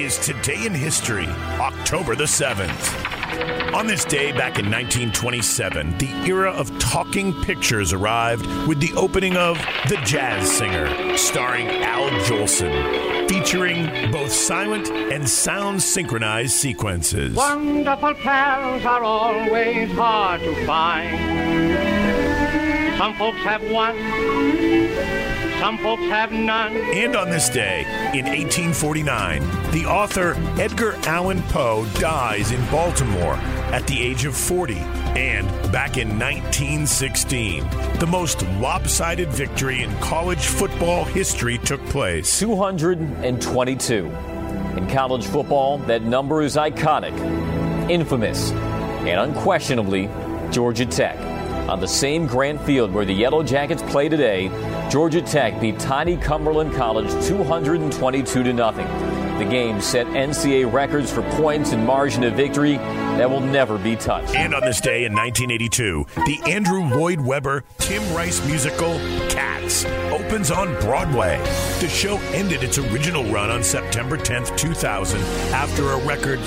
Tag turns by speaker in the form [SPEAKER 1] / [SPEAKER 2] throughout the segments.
[SPEAKER 1] is Today in History, October the 7th. On this day, back in 1927, the era of talking pictures arrived with the opening of The Jazz Singer, starring Al Jolson, featuring both silent and sound-synchronized sequences.
[SPEAKER 2] Wonderful pals are always hard to find. Some folks have one, some folks have none.
[SPEAKER 1] And on this day, in 1849, the author Edgar Allan Poe dies in Baltimore at the age of 40. And back in 1916, the most lopsided victory in college football history took place.
[SPEAKER 3] 222. In college football, that number is iconic, infamous, and unquestionably Georgia Tech. On the same Grant Field where the Yellow Jackets play today, Georgia Tech beat tiny Cumberland College 222-0. The game set NCAA records for points and margin of victory that will never be touched.
[SPEAKER 1] And on this day in 1982, the Andrew Lloyd Webber Tim Rice musical Cats opens on Broadway. The show ended its original run on September 10th, 2000, after a record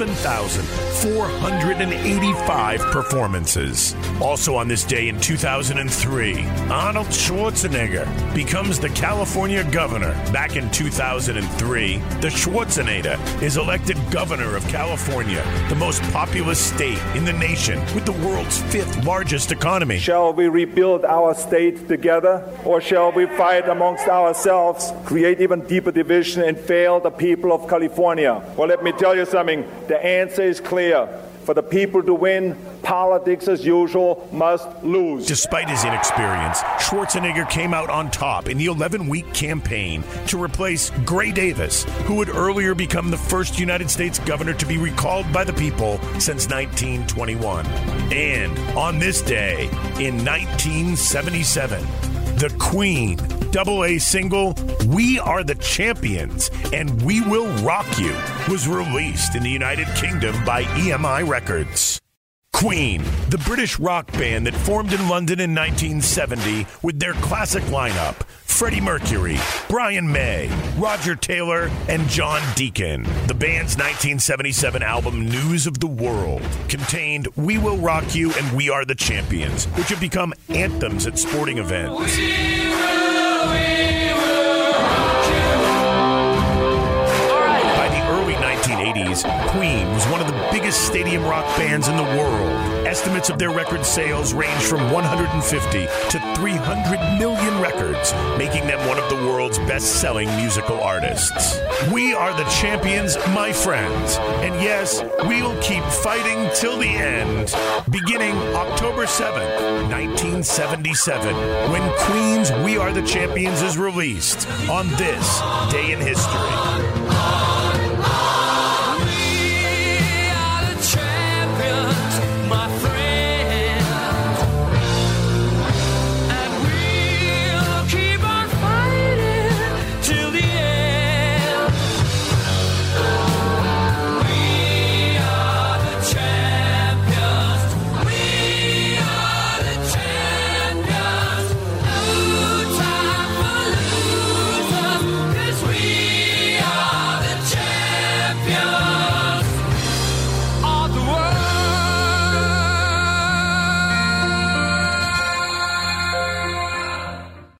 [SPEAKER 1] 7,485 performances. Also on this day in 2003, Arnold Schwarzenegger becomes the California governor. Back in 2003, the Schwarzenegger is elected governor of California, the most populous state in the nation with the world's 5th largest economy.
[SPEAKER 4] Shall we rebuild our state together, or shall we fight amongst ourselves, create even deeper division, and fail the people of California? Well, let me tell you something. The answer is clear. For the people to win, politics as usual must lose.
[SPEAKER 1] Despite his inexperience, Schwarzenegger came out on top in the 11-week campaign to replace Gray Davis, who had earlier become the first United States governor to be recalled by the people since 1921. And on this day, in 1977, the Queen AA single, We Are the Champions and We Will Rock You, was released in the United Kingdom by EMI Records. Queen, the British rock band that formed in London in 1970 with their classic lineup, Freddie Mercury, Brian May, Roger Taylor, and John Deacon. The band's 1977 album News of the World contained We Will Rock You and We Are the Champions, which have become anthems at sporting events. By the early 1980s, Queen was one of the biggest stadium rock bands in the world. Estimates of their record sales range from 150 to 300 million records, making them one of the world's best-selling musical artists. We are the champions, my friends. And yes, we'll keep fighting till the end. Beginning October 7th, 1977, when Queen's We Are the Champions is released on this day in history.